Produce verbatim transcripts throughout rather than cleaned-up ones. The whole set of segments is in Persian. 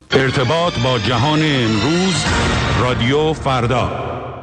ارتباط با جهان امروز، رادیو فردا.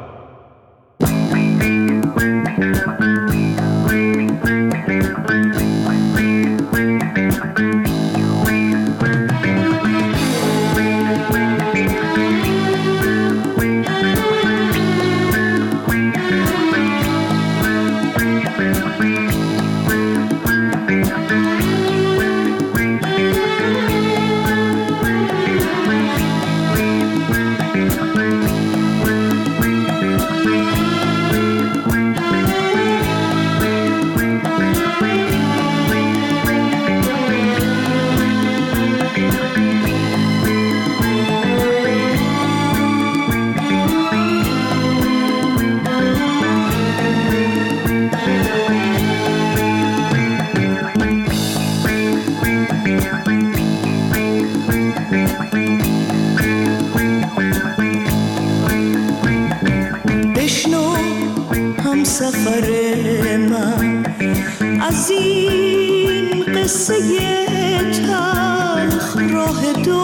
سفر من از این قصه تلخ راه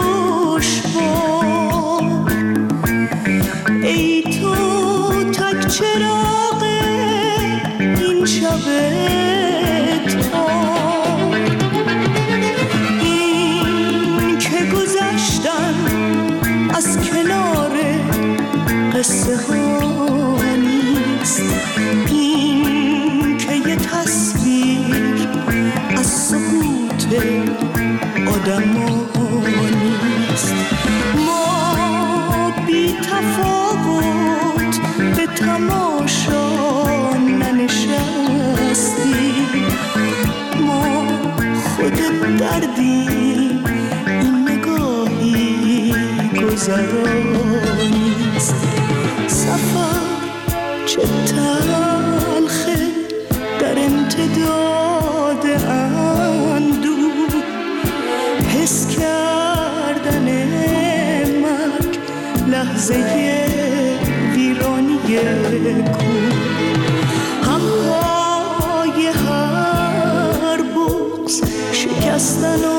دشوار، ای تو تک چراغ این شب تار، این که گذشتن از کنار قصه ها نیست، این که یه تصویر از سکوت آدم ها نیست. ما بی تفاوت به تماشا ننشستیم، ما خود دردیم، این نگاهی گذرانیست. سفر چه تلخه در امتداد اندوه، حس کردن مرگ لحظه ویرانی کوه، همهای هر بغض شکستن و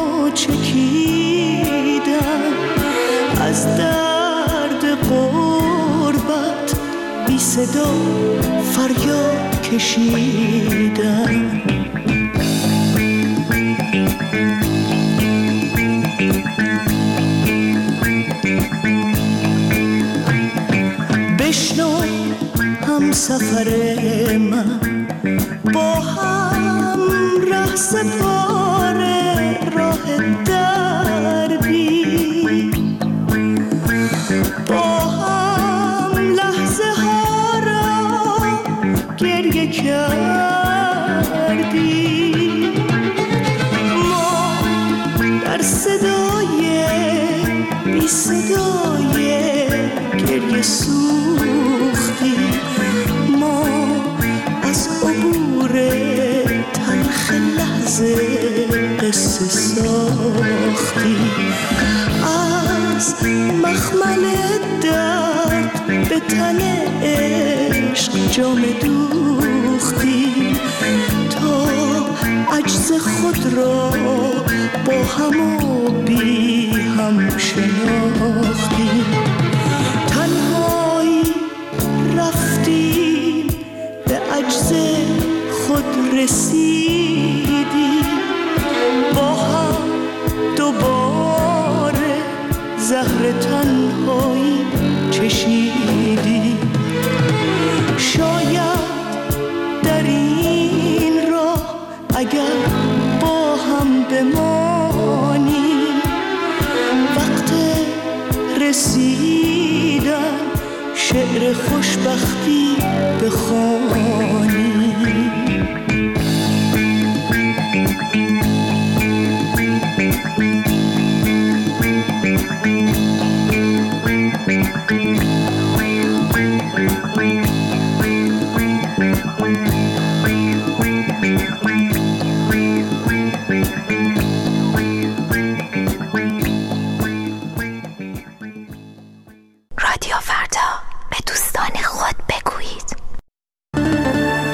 چکیدن، از درد غربت بی صدا فریاد کشیدن. بشنو هم سفر من، با هم ره سپاره راه دربی، با هم لحظه ها را گریه کردی. ما در صدای بی صدای گریه سوختی، ما از عبور تلخ لحظه قصه ساختی، از مخمل درد به تن عشق جام دوختی، تا عجز خود را با هم و بی هم شناختی. تنهایی رفتیم به عجز خود رسیدیم، با هم دوباره زهر تنهایی چشیدیم. شاید در این راه اگر با هم بمانیم، وقت رسیدن شعر خوشبختی بخوانیم. رادیو فردا، به دوستان خود بگویید.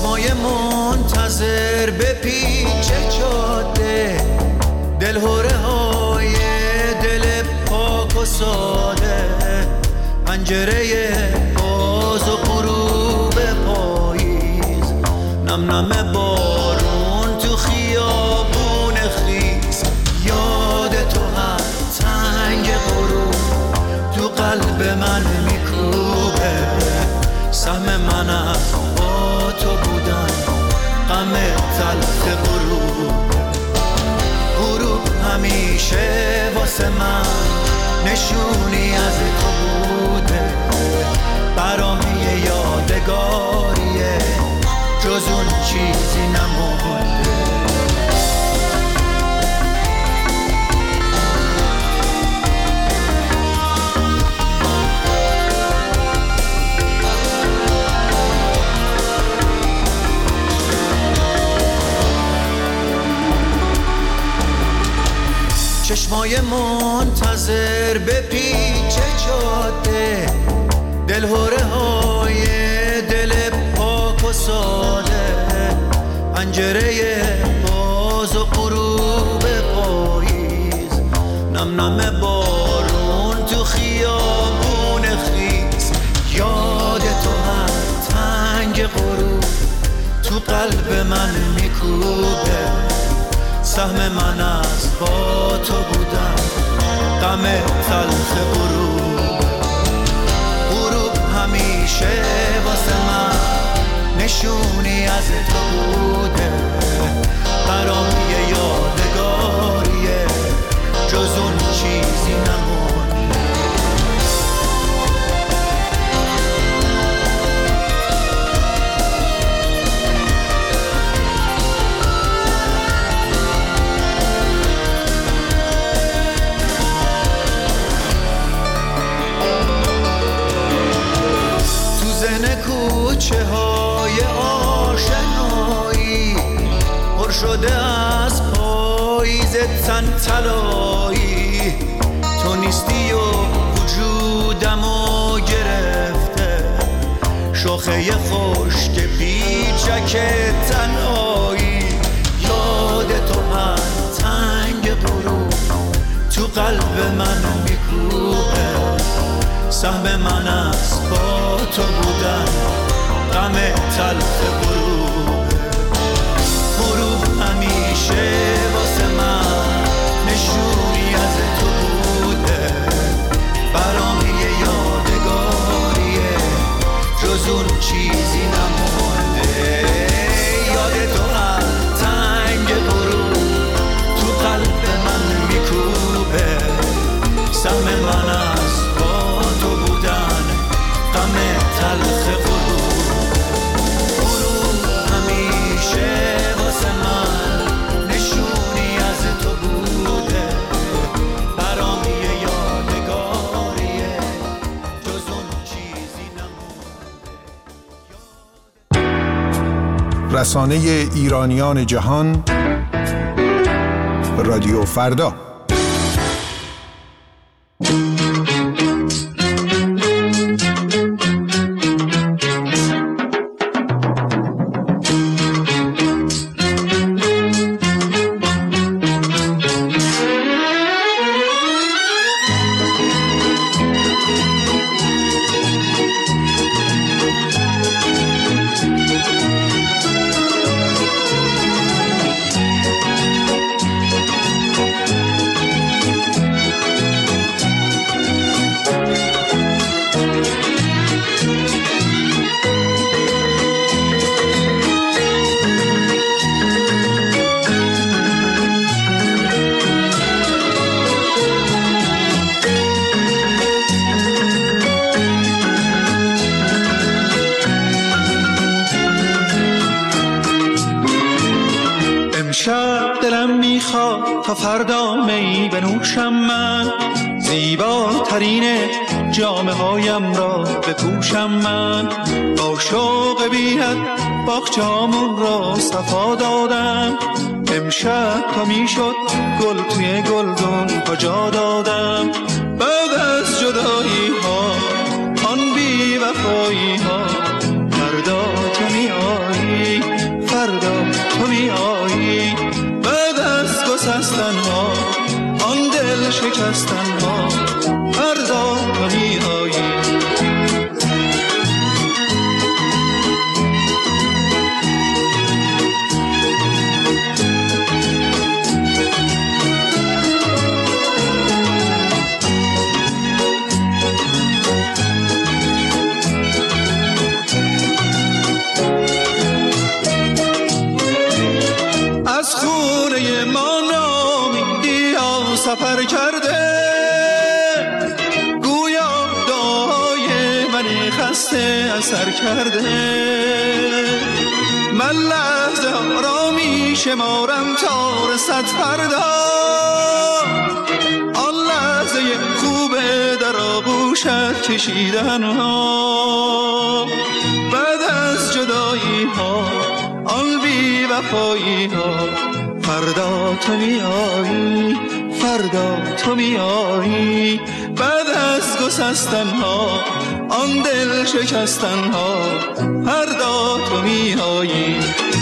چشمای منتظر به پیچ جاده، دلهوره های دل پاک و ساده، پنجره باز و غروب پاییز، نم نم بارون تو خیابون خیس، یاد تو هر تنگ غروب تو قلب من میکوبه، سهم من از با تو بودن غم تلخ غروب، غروب همیشه واسه من نشونی از تو بوده، برام یه یادگاریه جز اون چیزی نمونده. چشمای منتظر به پیچ جاده، دلهوره های دل پاک و ساده، پنجره باز و غروب پاییز، نم نم بارون تو خیابون خیس، یاد تو هر تنگ غروب تو قلب من میکوبه، سهم من از با تو بودن غم تلخ غروب، غروب همیشه واسه من نشونی از تو بوده، برام یه یادگاریه جز اون چیزی نمونده. کوچه های آشنایی پر شده از پاییز تن طلایی، تو نیستی و وجودمو گرفته، شاخه خشک پیچک تنهایی، یاد تو هر تنگ غروب تو قلب من میکوبه، سهم من از با تو بودن غم تلخ غروب، غروب همیشه واسه من نشونی از تو بوده، برام یه یادگاریه جز اون چیزی نمونده، یاد تو هر تنگ غروب تو قلب من میکوبه، سهم من از با تو بودن غم تلخ غروب، غروب همیشه واسه من نشونی از تو بوده، برام یه یادگاریه جز اون چیزی نمونده. رسانه ایرانیان جهان، رادیو فردا. امشب دلم میخواد تا فردا می بنوشم من، زیباترین جامه هایم را بپوشم من، با شوق بی‌حد باغچه‌مون را صفا دادم، امشب تا میشد گل توی گلدون کجا دادم، بعد از جدایی ها آن بی وفایی ها فردا تو میایی، سفر کرده، گویا دعای من خسته اثر کرده. من لحظه ها را می شمارم تا رسد فردا، آن لحظه خوبه در آغوشت کشیدن ها. بعد از جدایی ها، آن بی وفایی ها، فردا تو می آیی، فردا تو می آیی. بعد از گسستن ها، آن دل شکستن ها، فردا تو می آیی.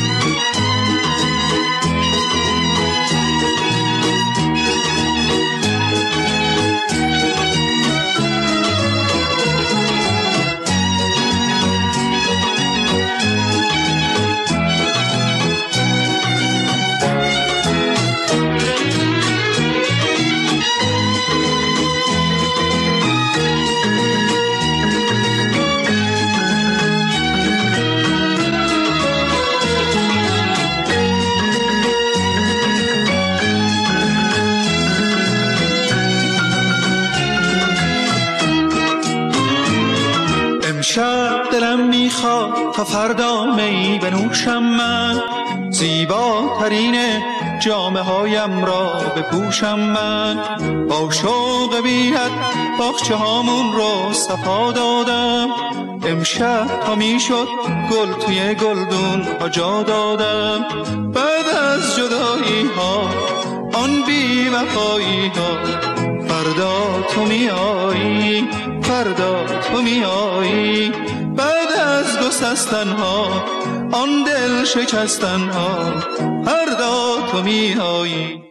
امشب دلم میخواد تا فردا می بنوشم من، زیباترین جامه هایم را بپوشم من. با شوق بی‌حد باغچه هامون رو صفا دادم، امشب تا میشد گل توی گلدون ها جا دادم. بعد از جدایی ها، آن بی وفایی ها، فردا تو می آیی، فردا تو می آیی. بعد از گسستن ها، آن دل شکستن ها، فردا تو می آیی.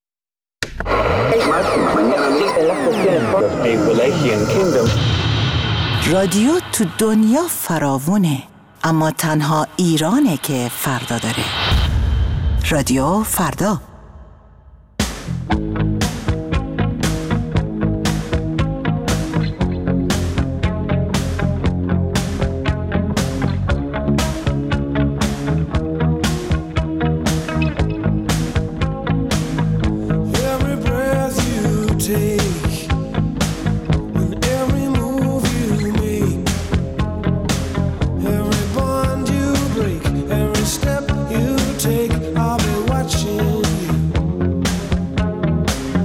رادیو تو دنیا فراوونه، اما تنها ایرانه که فردا داره. رادیو فردا. Step you take, I'll be watching you.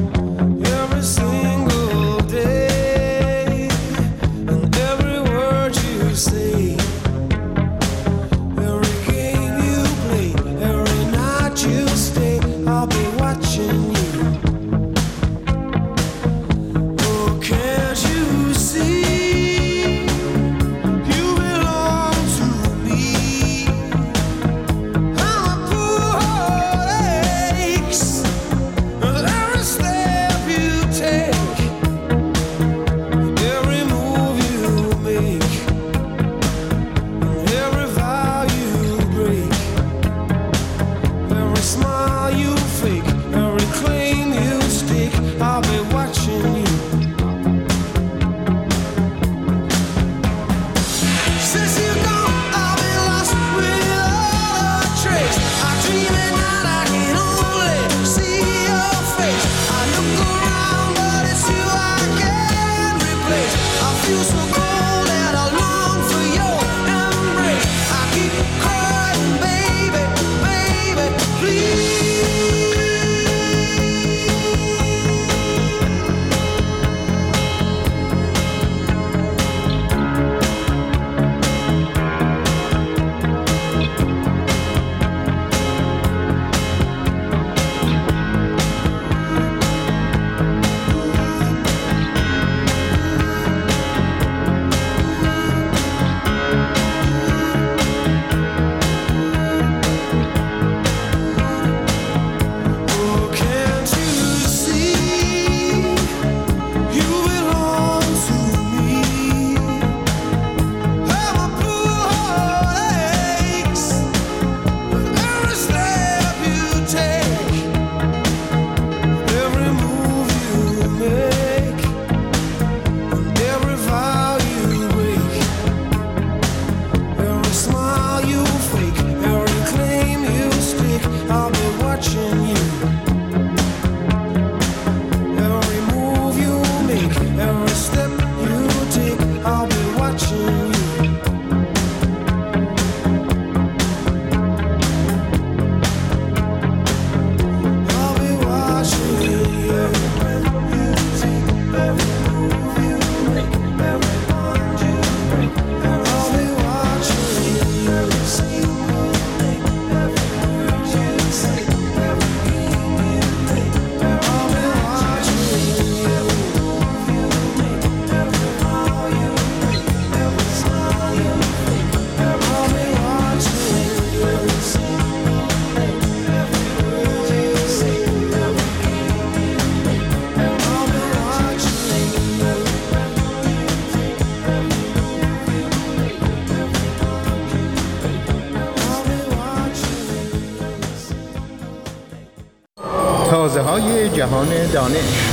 سازه‌های جهان دانش.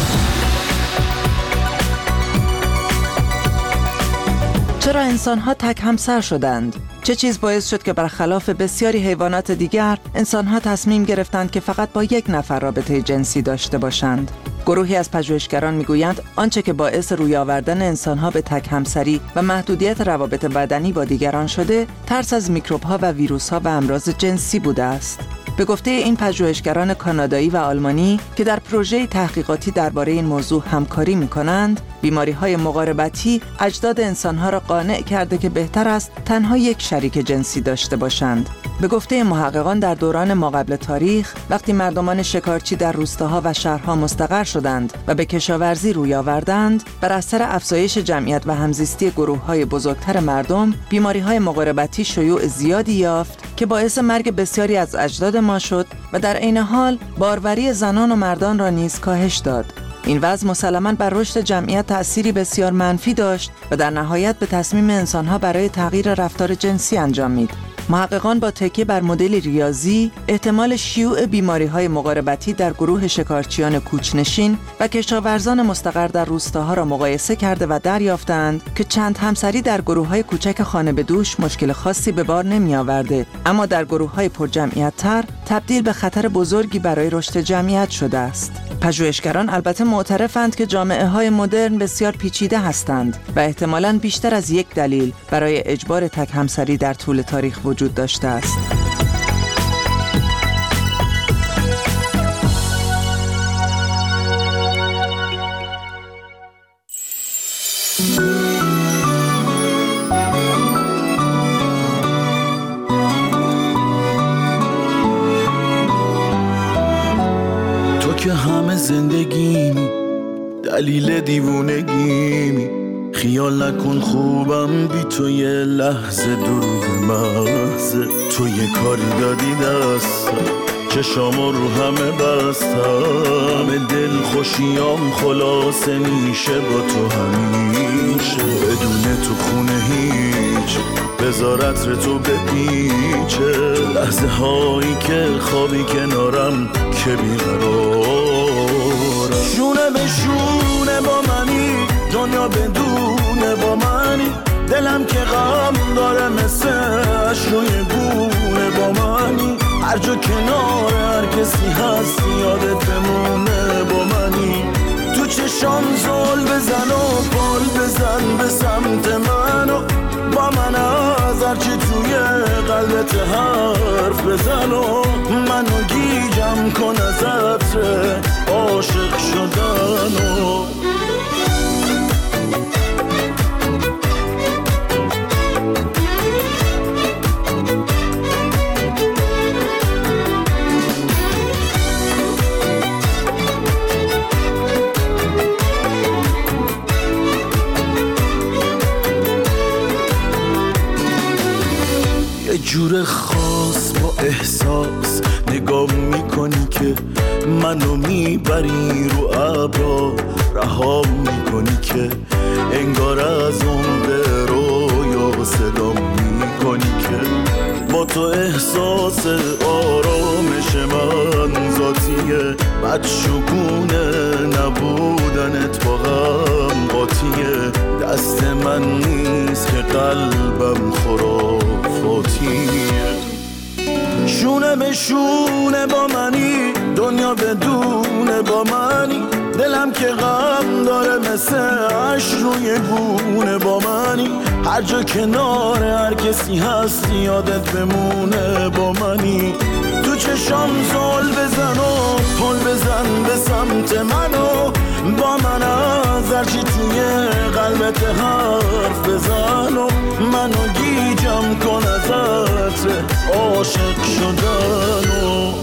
چرا انسان‌ها تک همسر شدند؟ چه چیز باعث شد که برخلاف بسیاری حیوانات دیگر، انسان‌ها تصمیم گرفتند که فقط با یک نفر رابطه جنسی داشته باشند؟ گروهی از پژوهشگران میگویند آنچه که باعث روی آوردن انسان‌ها به تک همسری و محدودیت روابط بدنی با دیگران شده، ترس از میکروب‌ها و ویروس‌ها و امراض جنسی بوده است. به گفته این پژوهشگران کانادایی و آلمانی که در پروژه تحقیقاتی درباره این موضوع همکاری می‌کنند، بیماری‌های مقاربتی اجداد انسان‌ها را قانع کرده که بهتر است تنها یک شریک جنسی داشته باشند. به گفته محققان در دوران ماقبل تاریخ، وقتی مردمان شکارچی در روستاها و شهرها مستقر شدند و به کشاورزی روی آوردند، بر اثر افزایش جمعیت و همزیستی گروه‌های بزرگتر مردم، بیماری‌های مقاربتی شیوع زیادی یافت که باعث مرگ بسیاری از اجداد ما شد و در عین حال باروری زنان و مردان را نیز کاهش داد. این وضع مسلماً بر رشد جمعیت تأثیری بسیار منفی داشت و در نهایت به تصمیم انسان‌ها برای تغییر رفتار جنسی انجامید. محققان با تکیه بر مدل ریاضی احتمال شیوع بیماری‌های مقاربتی در گروه شکارچیان کوچ‌نشین و کشاورزان مستقر در روستاها را مقایسه کرده و دریافتند که چند همسری در گروه‌های کوچک خانه به دوش مشکل خاصی به بار نمی‌آورده، اما در گروه‌های پرجمعیت‌تر تبدیل به خطر بزرگی برای رشد جمعیت شده است. پژوهشگران البته معترفند که جامعه‌های مدرن بسیار پیچیده هستند و احتمالاً بیشتر از یک دلیل برای اجبار تک همسری در طول تاریخ وجود داشته است. تو که همه زندگیمی، دلیل دیوونگیمی، خیال نکن خوبم بی تو یه لحظه دروغ محضه. تو یه کاری دادی دستم، چشامو رو همه بستم، همه دل خوشیام خلاصه میشه با تو همیشه. بدون تو خونه هیچ، بذار عطر تو بپیچه، لحظه هایی که خوابی کنارم که بیقرارم. شونه به شونه با منی، دنیا بدونه با منی، دلم که غم داره مثل روی گونه با منی. هر جا کنار هر کسی هست یادت بمونه با منی. تو چشام زل بزن و پال بزن به سمت منو، با من از هرچی توی قلبت حرف بزن و منو گیجم کن از عطر عاشق شدنو. یه جور خاص با احساس نگاه میکنی که منو میبری رو ابرا، رها میکنی که انگار از اون به رویا صدا میکنی که با تو احساس آرامش من ذاتیه، بدشگونه نبودنت با غم قاطیه. دست من نیست که قلبم خرافاتیه. شونه به شونه با منی، دنیا بدونه با منی، دلم که غم داره مثل عشق روی گونه با منی. هر جا کنار هر کسی هست یادت بمونه با منی. تو چشام زل بزن و پل بزن به سمت منو، با من از هرچی توی قلبت حرف بزن و منو گیجم کن از عطر عاشق شدنو.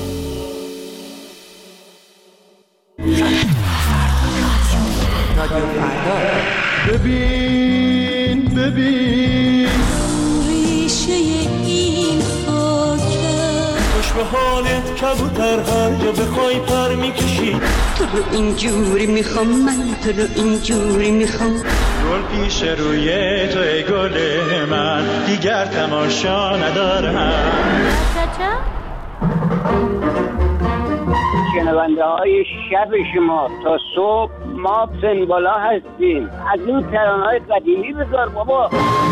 ببین ببین ریشه این خاکه، خوش به حالت کبوتر هر جا بخوای پر میکشی. تو رو اینجوری میخوام، من تو رو اینجوری میخوام. گل پیش روی تو ای گل من، دیگر تماشا ندارم. شنونده های شب شما تا صبح ما سنبالا هستیم. از این ترانه های قدیمی بذار بابا.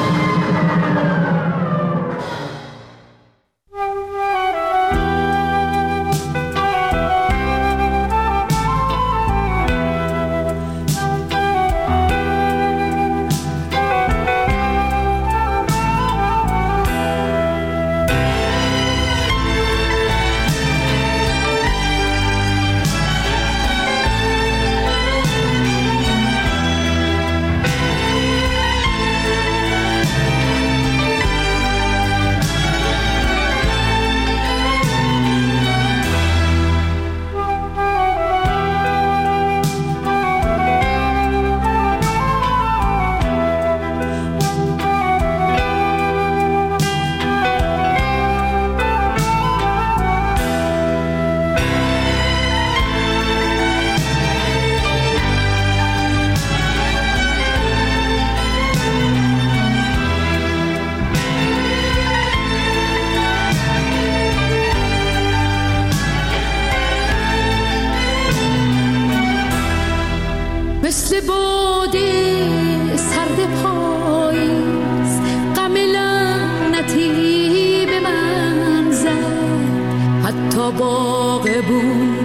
مثل باده سرد پاییز غم لعنتی به من زد، حتی باغبون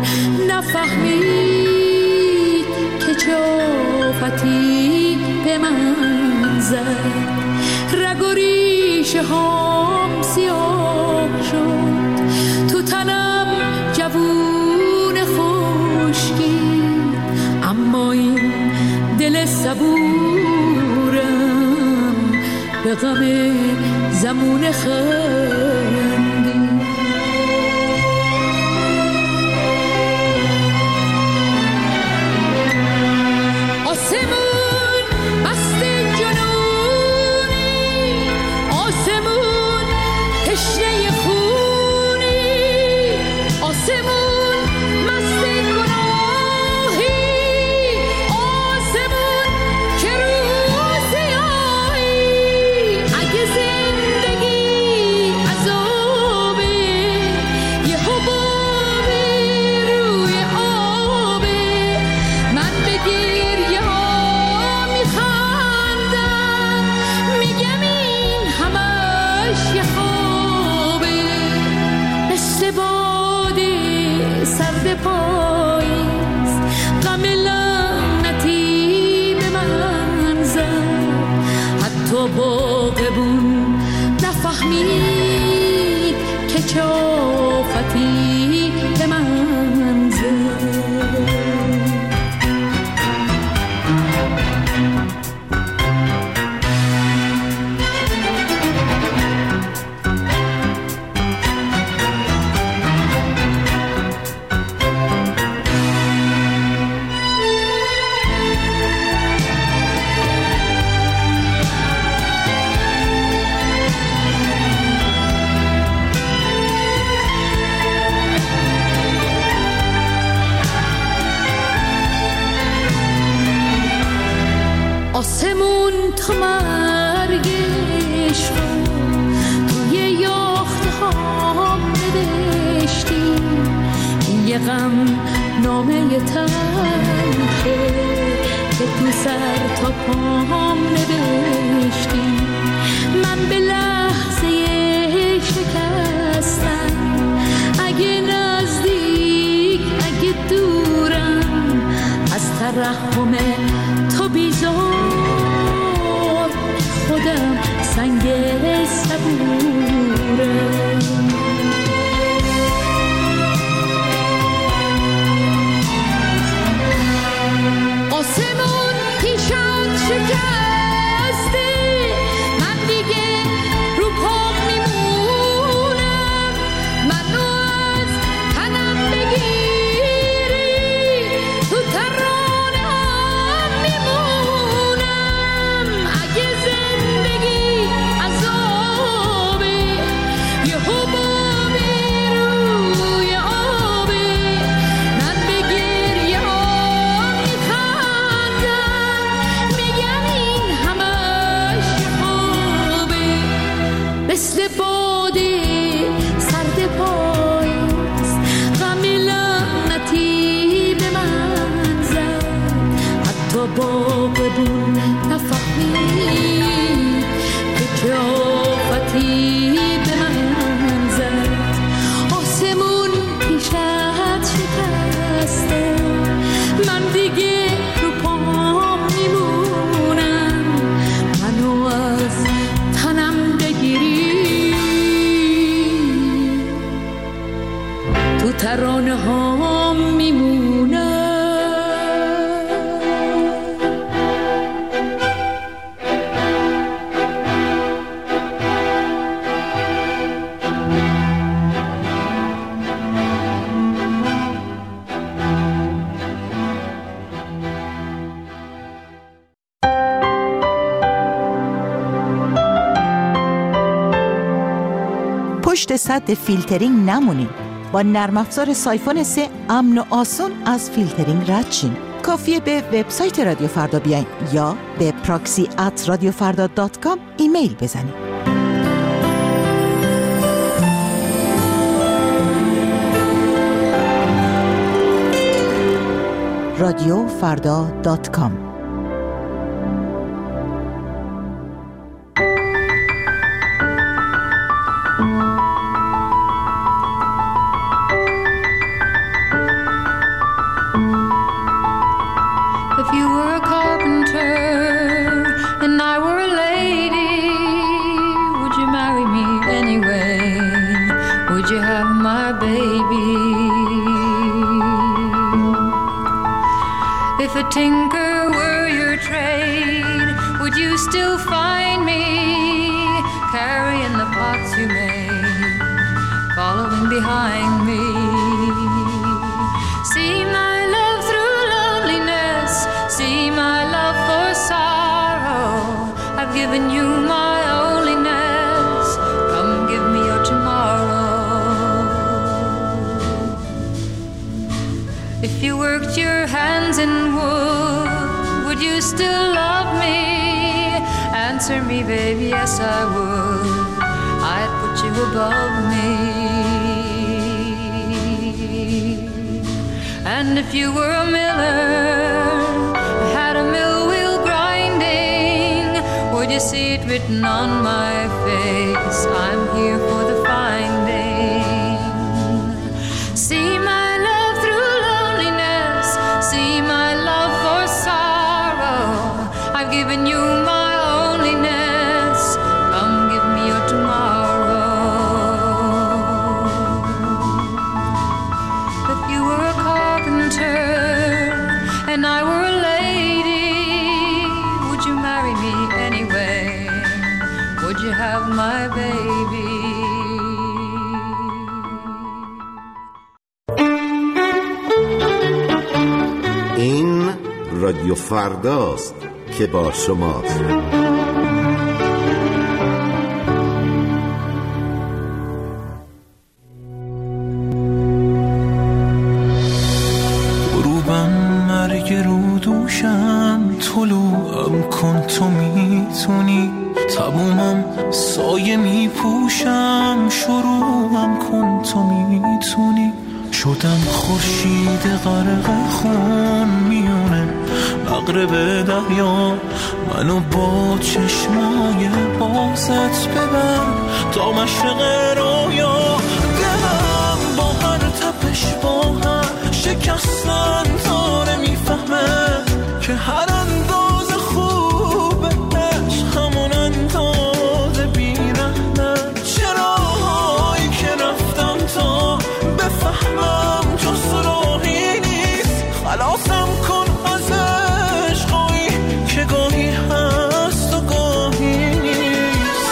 نفهمید که چه آفتی به من زد. رگ و ریشه هام سیاه شد، تو تنم جوون خشکی، اما این دل صبورم به غم زمون خندی. آسمون مست جنونی، آسمون تشنه خونی، آسمون مست گناهی، آسمون که روزی آیی. اگه زندگی عذابه، یه حبابه روی آبه، من به گریه ها میخندم، میگم این همش یه خوابه. مثل باده سرد پاییز غم لعنتی به من زد، حتی باغبون نفهمید که چه آفتی به من زد. آسمون تا مرگش رو توی یاخته ها نوشتی، یه غم نامه تلخه که تو سر تا پام نوشتی. من به لحظه شکستم، اگه نزدیک اگه دورم، از ترحم تو بیزار خودم سنگ صبورم. آسمون پیشت شکسته، من دیگه باغبون نفهمید که چه آفتی به من زد. آسمون پیشت شکسته، من دیگه رو پام میمونم. منو از تنم بگیری، تو ترانه هام میمونم. پشت سد فیلترینگ نمونید. با نرم افزار سایفون سه امن و آسون از فیلترینگ رد شین. کافیه به وبسایت رادیو فردا بیاین یا به پراکسی ات رادیو فردا دات کام ایمیل بزنید. رادیو فردا دات کام. If a tinker were your trade, would you still find me carrying the pots you made, following behind me? See my love through loneliness, see my love for sorrow. I've given you my onlyness, come give me your tomorrow. If you worked your hands in wood, would you still love me? Answer me, baby, yes I would. I'd put you above me. And if you were a miller, had a mill wheel grinding, would you see it written on my face? I'm here for the finding. See my love through loneliness, see my love for sorrow. I've given you my onlyness, come give me your tomorrow. If you were a carpenter and I were a lady, would you marry me anyway? Would you have my baby? این رادیو فرداست که با شماست. غروبم مرگ رو دوشم، طلوعم کن تو میتونی، تمومم سایه میپوشم، شروعم کن تو میتونی. شدم خورشید غرق خون میونه مغرب دریا، منو با چشمای بازت ببر تا مشرق رویا. دلم با هر تپش با هر شکستن داره میفهمه که هر اندازه خوبه عشق همون اندازه بیرحمه. چراهایی که رفتم تا بفهمم جز راهی نیست، خلاصم کن از عشقایی که گاهی هست و گاهی نیست.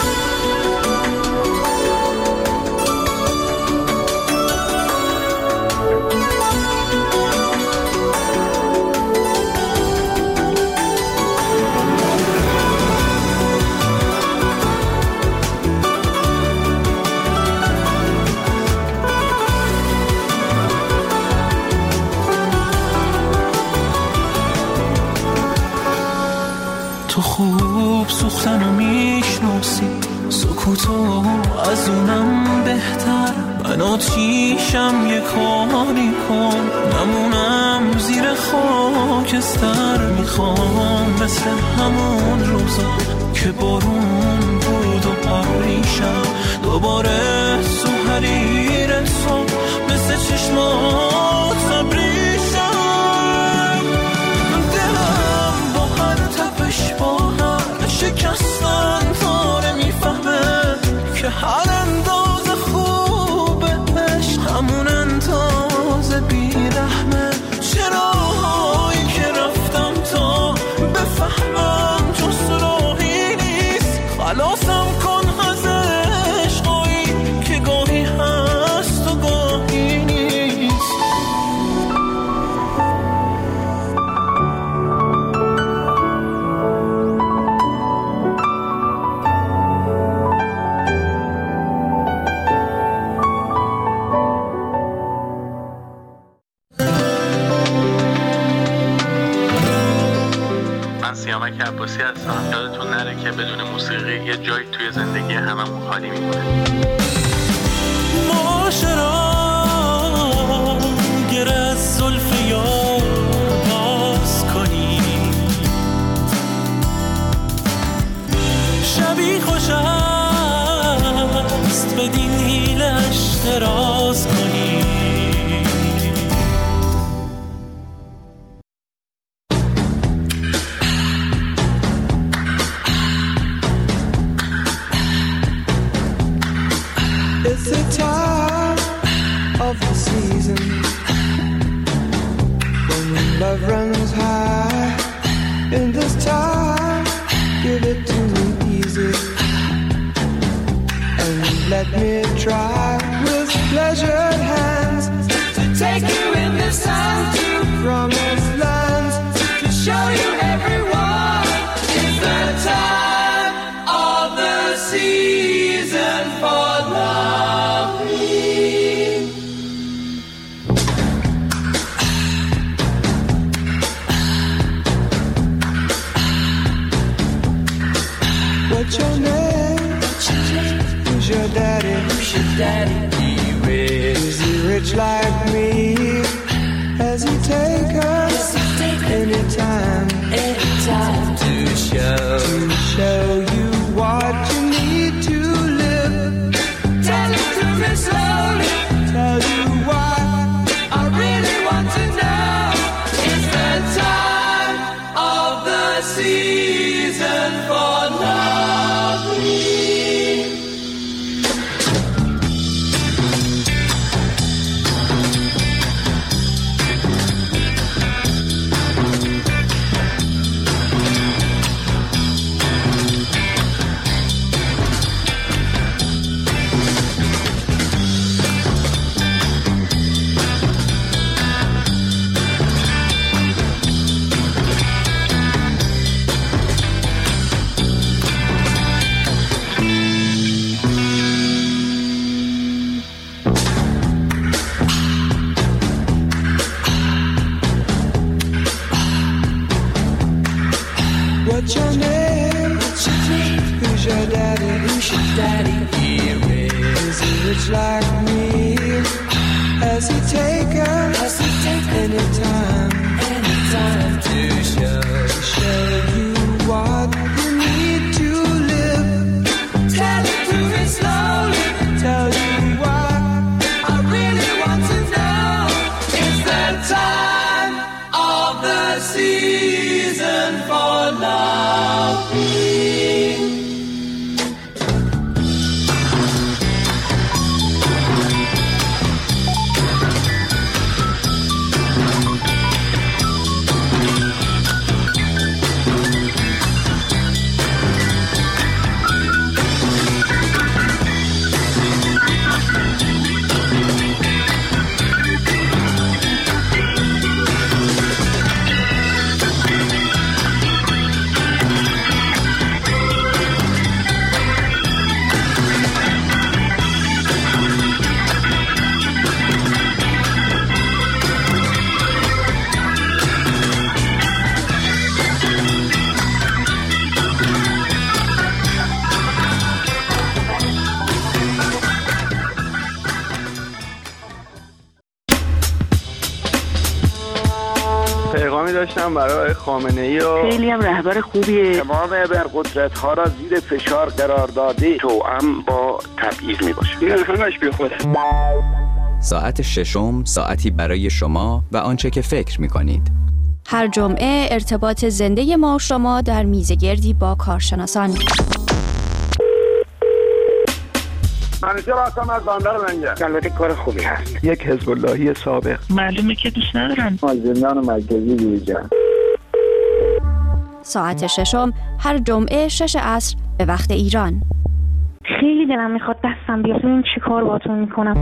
تو خوب سوختنو میشناسی، سکوتو از اونم بهتر. من آتیشم یه کاری کن، نمونم زیر خاکستر میخوام، مثل همون روزا که بارون بود و پریشم دوباره سو حریر صبح مثل چشمات خبریشم. دلم با هر تپش با هر شکستن داره میفهمه که هر اندازه خوبش همون اندازه بیرحمه. چراهایی که رفتم تا بفهمم جز راهی نیست، خلاصم کن از عشقایی که گاهی هست و گاهی نیست. سیامک عباسی هستم. یادتون نره که بدون موسیقی یه جایی توی زندگی هممون خالی میمونه. معاشرا گر از زلف یار باز کنی، شبی خوش است بدین حیلش دراز کنی. Love runs high in this time, give it to me easy and let me try with pleasured hands to take you in this time to promised lands, to show you everyone it's the time of the season for loving. What's your name? Who's your daddy? Who's your daddy? He rich. Is he rich like me? Has he take us anytime? Anytime to show to show you what you need to live. Tell it to me slowly. Tell you what I really want to know. It's the time of the season for loving. What's your name? What's your name? Who's your daddy? Who's your daddy? Here is. Is he rich like me? Has he taken? Has he taken anytime? Anytime to show, to show you what you need to live. Tell it to me slowly. Tell you what I really want to know. It's the time of the season for loving. پیامی داشتم برای خامنه‌ای و خیلی هم رهبر خوبیه. تمام ابرقدرت‌ها را زیر فشار قرار داده، توأم با تبعیض میباشه. این همش بی خوده. ساعت ششم، ساعتی برای شما و آنچه که فکر می‌کنید. هر جمعه ارتباط زنده ما و شما در میزگردی با کارشناسان. منیجر هستم از بندر منجر. البته کار خوبی هست. یک حزب اللهی سابق. معلومه که دوست ندارن. از زندان مرکزی بیرون. ساعت ششم هر جمعه شش عصر به وقت ایران. خیلی دلم میخواد دستم بیاد ببین چی کار باهاتون میکنم.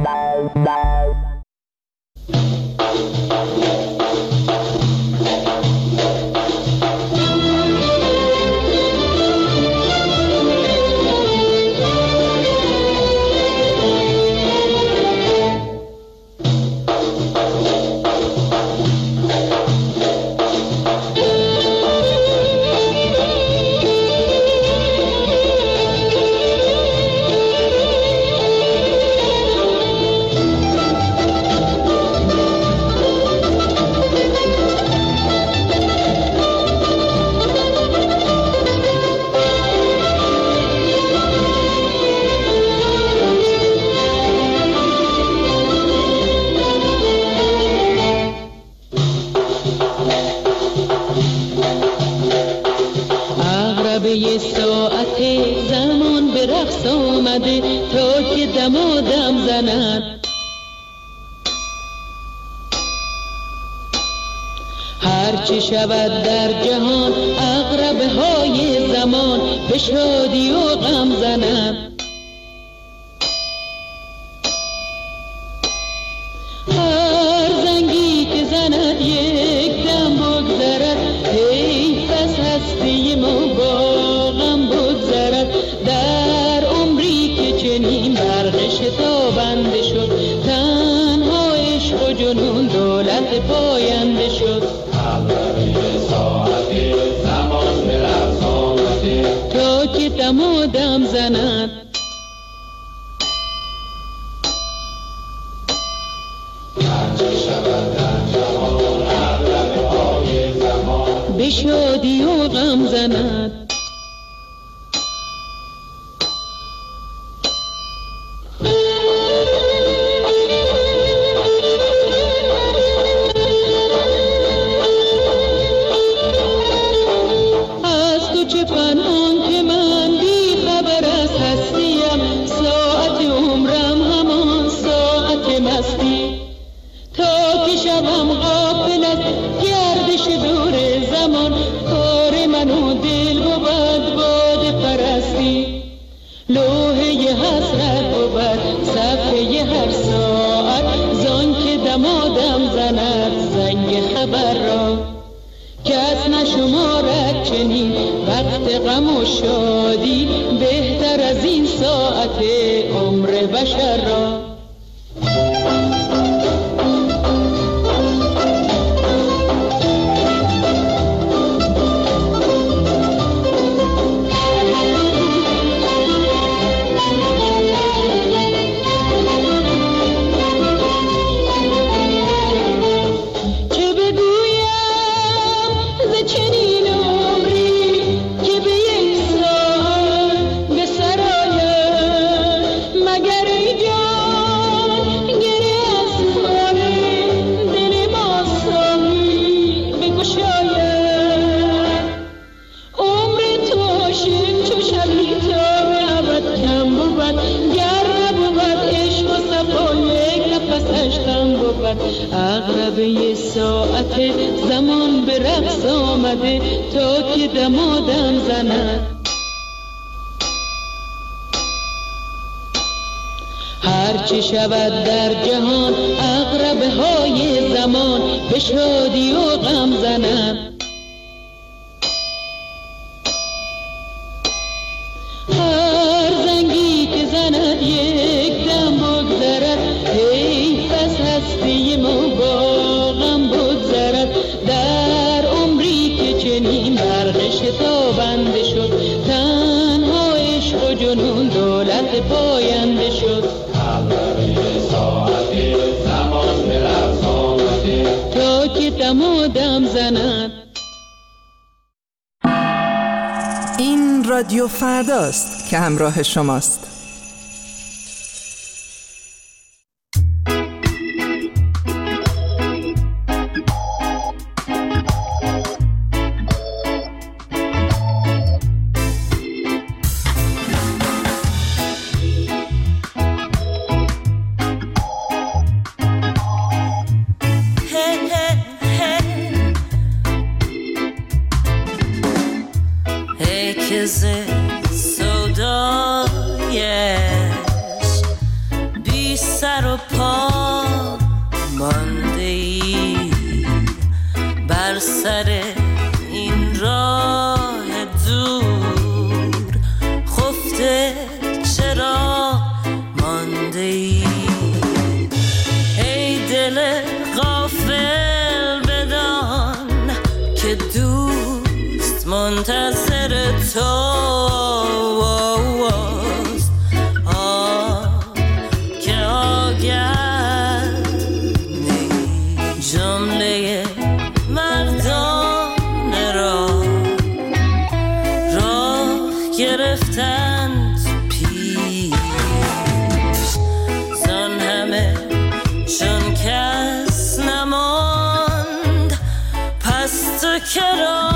یه ساعت زمان به رقص آمده تا که دمادم زند. هرچه شود در جهان عقربه های زمان به شادی و غم زند. هر زنگی که زند یک دم بگذرد، حیف از هستی ما با غم بگذرد. در عمری که چنین برق شتابنده شد، تنها عشق و جنون دولت پاینده شد. ساعت زمان به رقص آمده تا که دمادم زند. به شادی و غم زند. از تو چه پنهان که من بی خبر از هستیم، ساعت عمرم همان ساعت مستی. تا که شبم غافل از گردش دور زمان، کار من و دل بود باد پرستی. لوحه حسرت بود صفحه هر ساعت، زان که دمادم زند زنگ خبر را. کس نشمارد چنین وقت غم و شادی، بهتر از این ساعت عمر بشر را. عقربه ساعت زمان به رقص آمده تا که دمادم زند. هرچه شود در جهان عقربه های زمان به شادی و غم زند. هر زنگی که زند یک دم بگذرد، حیف از هستی ما با غم بگذرد. در عمری که چنین برق شتابنده شد، تنها عشق و جنون دولت پاینده شد. ساعت زمان به رقص آمده تا که دم و دم زنن. این رادیو فرداست که همراه شماست. منتظر توست، آه که آگه نی جمله مردان را راه گرفتند پیش، زن همه چون کس نماند، پس تو کرا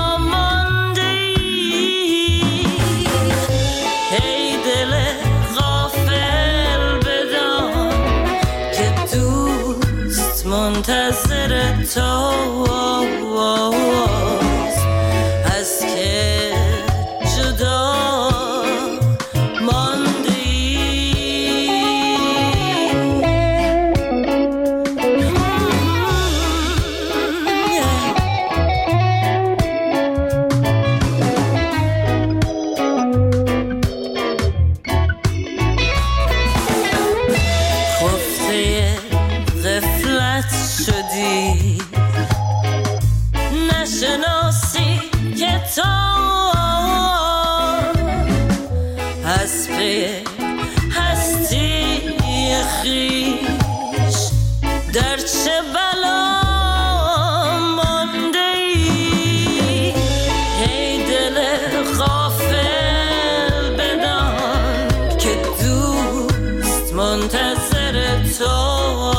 منتظر توست، از که جدا ماندی. خفته غفلت شدی، نشناسی که تو از پی هستی خویش در چه بلا مانده ای. ای دل غافل بدان که دوست منتظر تو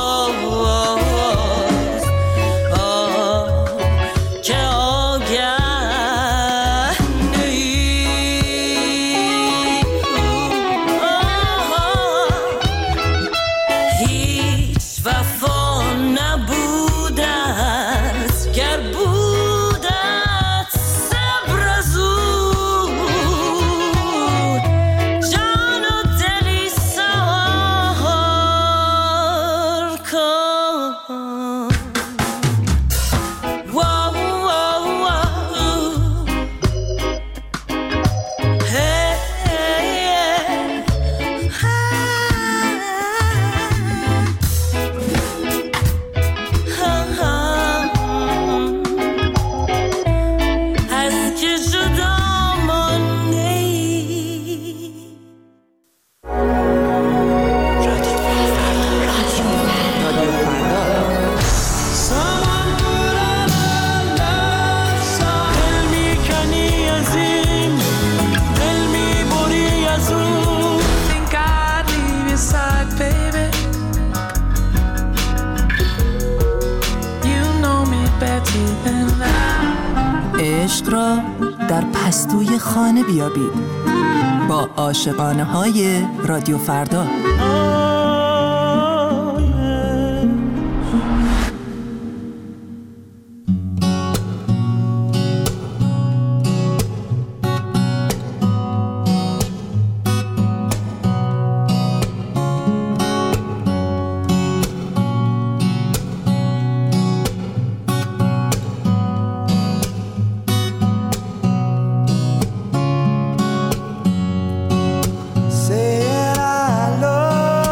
عشق را در پستوی خانه بیابید با عاشقانه های رادیو فردا. Saying I love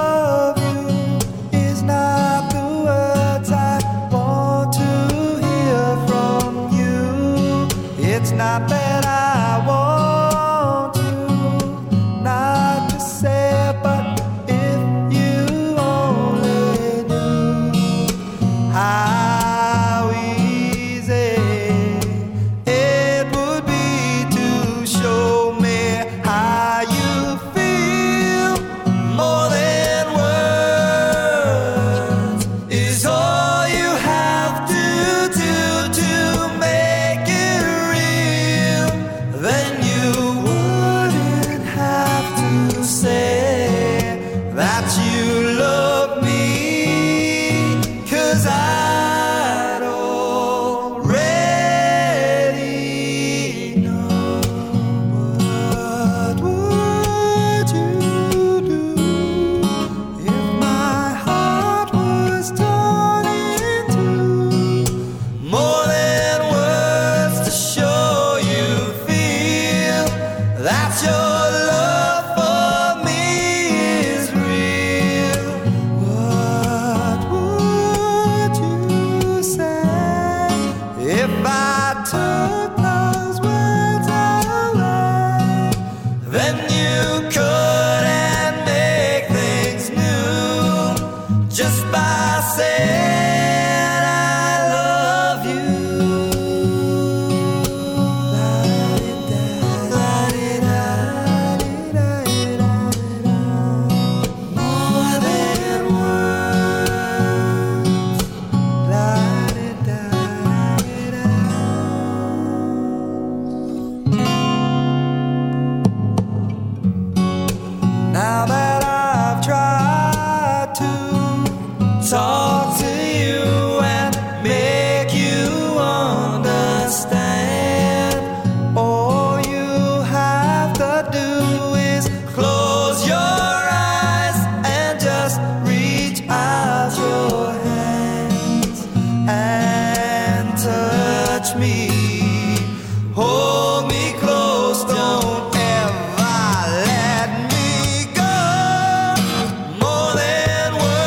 said I love you. More than words. Now that I've tried to talk to you and make you understand, all you have to do is close your eyes and just reach out your hands and touch me. Hold me close, don't ever let me go. More than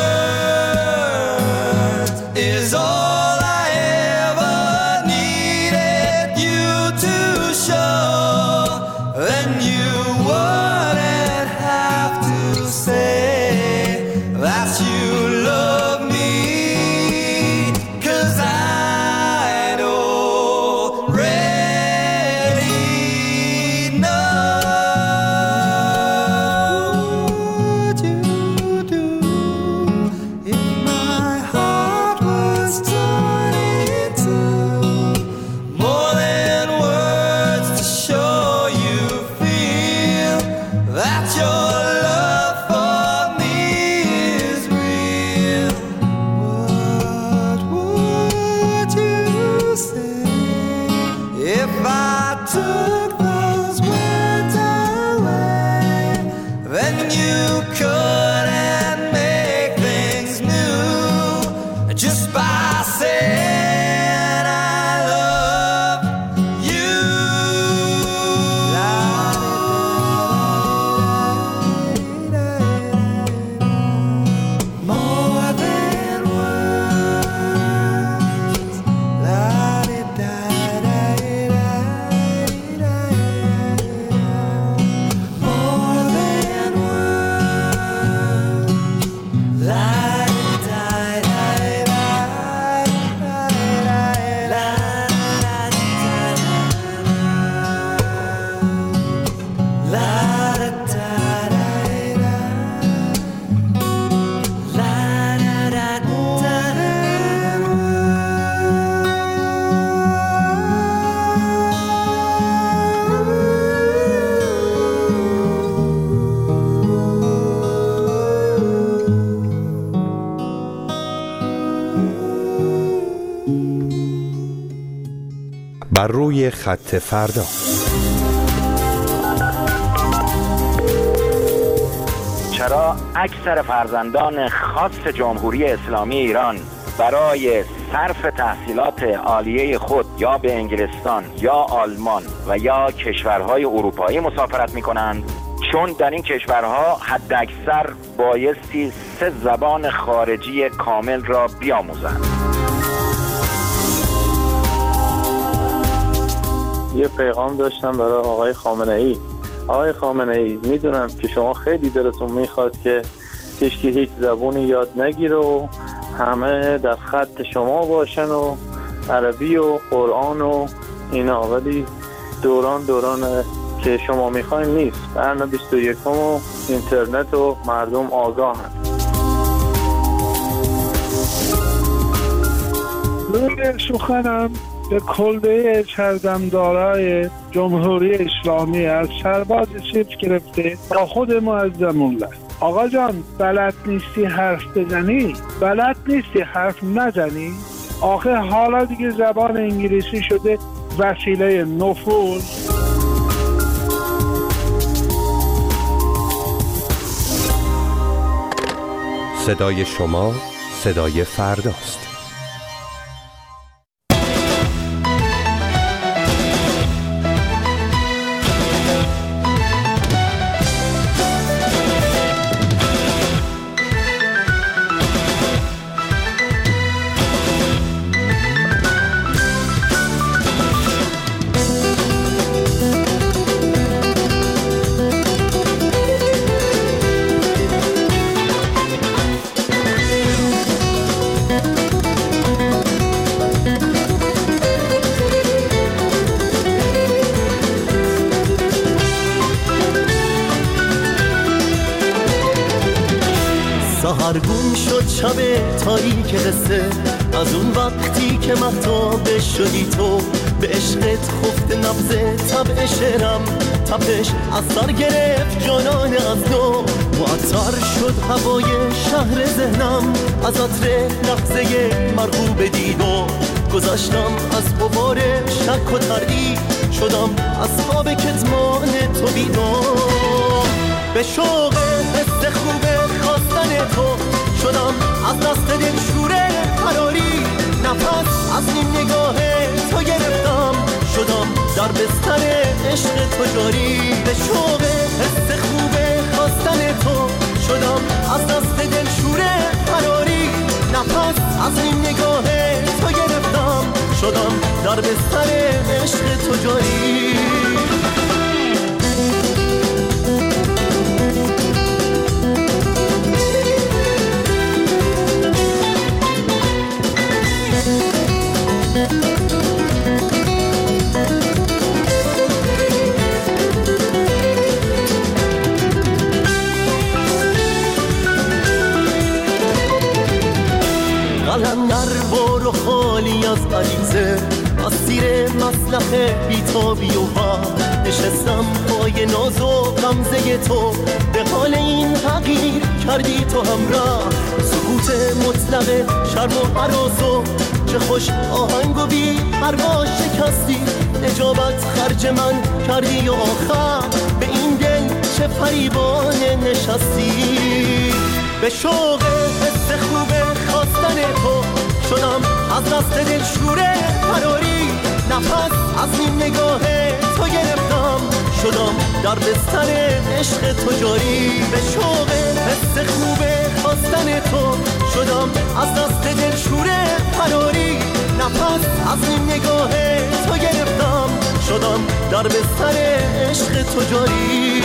words is all I ever needed you to show. Then you wouldn't have to say that you love me, 'cause I'd already know. What would you do if my heart was torn into more than words to show you feel that your love for me is real? What would you say if I took those words away? Then you couldn't make things new just by saying I love you. More than words. More than بر روی خط فردا. چرا اکثر فرزندان خاص جمهوری اسلامی ایران برای صرف تحصیلات عالیه خود یا به انگلستان یا آلمان و یا کشورهای اروپایی مسافرت می کنند؟ چون در این کشورها حداکثر بایستی سه زبان خارجی کامل را بیاموزند. یه پیغام داشتم برای آقای خامنه ای. آقای خامنه ای، میدونم که شما خیلی دلتون میخواد که کشکی هیچ زبونی یاد نگیره و همه در خط شما باشن و عربی و قرآن و اینا، ولی دوران دوران که شما میخواین نیست. قرن بیست و یکم و اینترنت و مردم آگاهن. روی سخنم به کلبه چردمدارای جمهوری اسلامی از سرباز سیف گرفته با خود معظم‌الله. آقا جان، بلد نیستی حرف بزنی؟ بلد نیستی حرف نزنی؟ آخه حالا دیگه زبان انگلیسی شده وسیله نفوذ. صدای شما صدای فرداست. شد شب تاریک قصه، از اون وقتی که مهتاب شدی تو، به عشقت خفت نبض طبع شعرم، تپش از سر گرفت جانان از نو، معطر شد هوای شهر ذهنم، از عطر لحظه مرغوب دیدو، گذاشتم از غبار شک و تردید، شدم از خواب کتمان تو بیدار، به شوق حس خوب خواستن تو، شدم از دست دل شوره قراری، نفس از این نگاه تو گرفتم، شدم در بستر عشق تو جاری، به شوق حس خوب خواستن تو، شدم از دست دل شوره قراری، نفس از این نگاه تو گرفتم، شدم در بستر عشق تو جاری. قلندر بارو خالی از غریزه، از سیر مسلخ بیتابی و ها، نشستم پای ناز و غمزه تو، به حال این تغییر کردی تو همراه، سکوت مطلق شرم و حراس و چه خوش آهنگ و بی پروا شکستی، اجابت خرج من کردی و آخر به این دل چه فریبانه نشستی، به شوق حس خوب خواستن تو، شدم از دست دل شوره فراری، نفس از این نگاه تو گرفتم، شدم در بستر عشق تو جاری، به شوق حس خوب خواستن تو، شدم از دست دل شوره فراری، نفس از این نگاه تو گرفتم، شدم در بستر عشق تو جاری.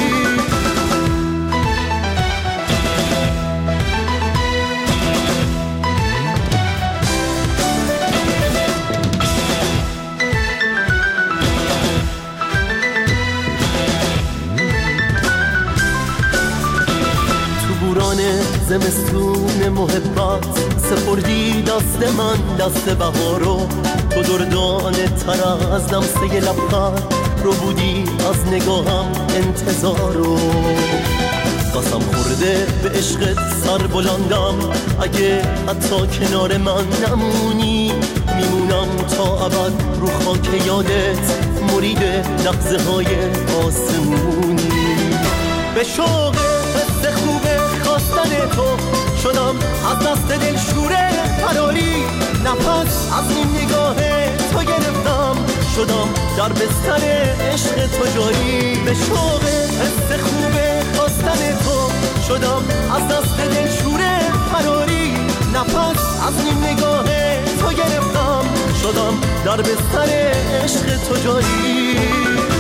زمستون محبت سپردی دست من دست بهارو، تو دردانه تر از لمسه لبخند رو بودی از نگاهم انتظارو، قسم خورده به عشقت سر بلندم، اگه حتی کنار من نمونی، میمونم تا ابد رو خاک یادت، مرید لحظه های آسمونی، به شوق حس خوبه خواستن تو، شدم از دست دل شوره فراری، نفس از این نگاه تو گرفتم، شدم در بستر عشق تو جاری، به شوق حس خوبه خواستن تو، شدم از دست دل شوره فراری، نفس از این نگاه تو گرفتم، شدم در بستر عشق تو جاری.